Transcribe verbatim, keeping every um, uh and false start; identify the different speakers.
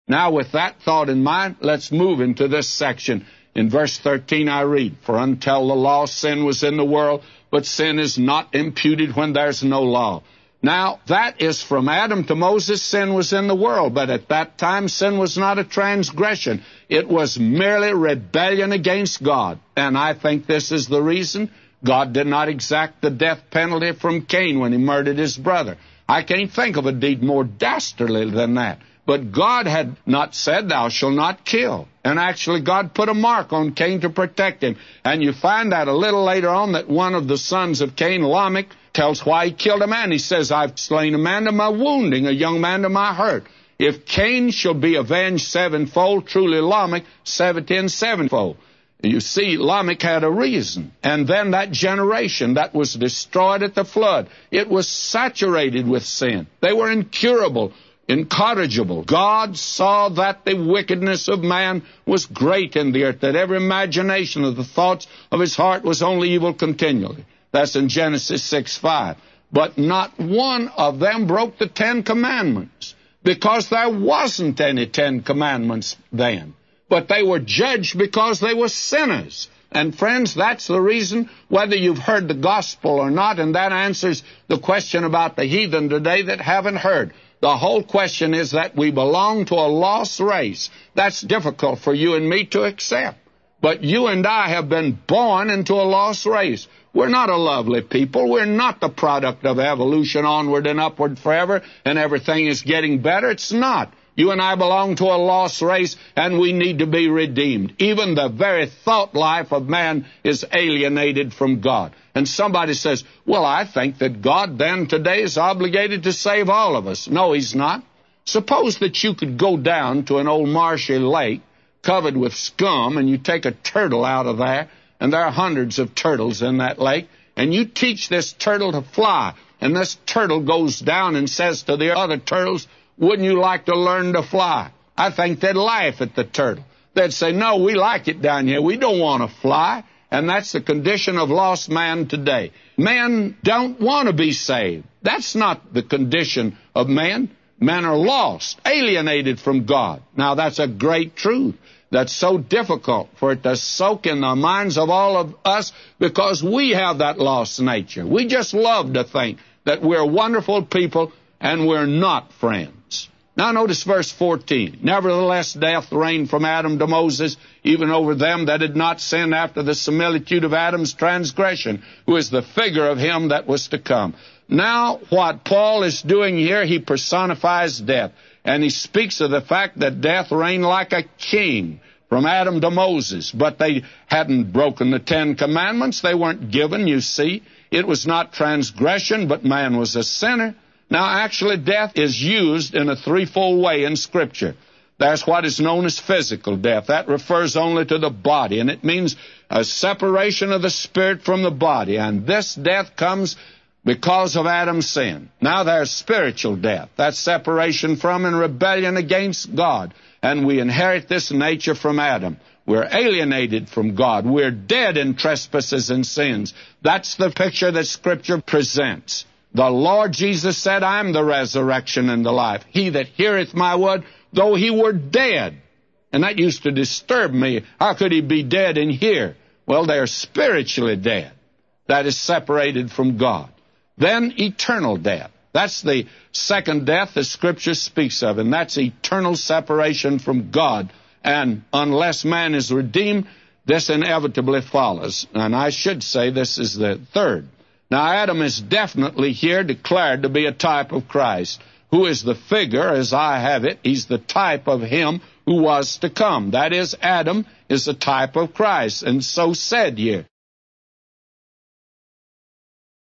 Speaker 1: Now, with that thought in mind, let's move into this section. In verse thirteen, I read, "For until the law, sin was in the world, but sin is not imputed when there's no law." Now, that is from Adam to Moses, sin was in the world, but at that time, sin was not a transgression. It was merely rebellion against God. And I think this is the reason God did not exact the death penalty from Cain when he murdered his brother. I can't think of a deed more dastardly than that. But God had not said, "Thou shalt not kill." And actually, God put a mark on Cain to protect him. And you find out a little later on that one of the sons of Cain, Lamech, tells why he killed a man. He says, "I've slain a man to my wounding, a young man to my hurt." If Cain shall be avenged sevenfold, truly Lamech seventy and sevenfold. You see, Lamech had a reason. And then that generation that was destroyed at the flood, it was saturated with sin. They were incurable, incorrigible. God saw that the wickedness of man was great in the earth, that every imagination of the thoughts of his heart was only evil continually. That's in Genesis six five. But not one of them broke the Ten Commandments, because there wasn't any Ten Commandments then. But they were judged because they were sinners. And friends, that's the reason, whether you've heard the gospel or not, and that answers the question about the heathen today that haven't heard. The whole question is that we belong to a lost race. That's difficult for you and me to accept. But you and I have been born into a lost race. We're not a lovely people. We're not the product of evolution, onward and upward forever, and everything is getting better. It's not. You and I belong to a lost race, and we need to be redeemed. Even the very thought life of man is alienated from God. And somebody says, "Well, I think that God then today is obligated to save all of us." No, he's not. Suppose that you could go down to an old marshy lake covered with scum, and you take a turtle out of there, and there are hundreds of turtles in that lake, and you teach this turtle to fly, and this turtle goes down and says to the other turtles, "Wouldn't you like to learn to fly?" I think they'd laugh at the turtle. They'd say, "No, we like it down here. We don't want to fly." And that's the condition of lost man today. Men don't want to be saved. That's not the condition of men. Men are lost, alienated from God. Now, that's a great truth. That's so difficult for it to soak in the minds of all of us, because we have that lost nature. We just love to think that we're wonderful people, and we're not friends. Now notice verse fourteen. "Nevertheless, death reigned from Adam to Moses, even over them that had not sinned after the similitude of Adam's transgression, who is the figure of him that was to come." Now, what Paul is doing here, he personifies death. And he speaks of the fact that death reigned like a king from Adam to Moses. But they hadn't broken the Ten Commandments. They weren't given, you see. It was not transgression, but man was a sinner. Now, actually, death is used in a threefold way in Scripture. There's what is known as physical death. That refers only to the body, and it means a separation of the spirit from the body. And this death comes because of Adam's sin. Now there's spiritual death. That's separation from and rebellion against God. And we inherit this nature from Adam. We're alienated from God. We're dead in trespasses and sins. That's the picture that Scripture presents. The Lord Jesus said, "I am the resurrection and the life. He that heareth my word, though he were dead." And that used to disturb me. How could he be dead and hear? Well, they're spiritually dead. That is separated from God. Then eternal death. That's the second death the Scripture speaks of, and that's eternal separation from God. And unless man is redeemed, this inevitably follows. And I should say this is the third. Now, Adam is definitely here declared to be a type of Christ, who is the figure, as I have it. He's the type of him who was to come. That is, Adam is a type of Christ, and so said here.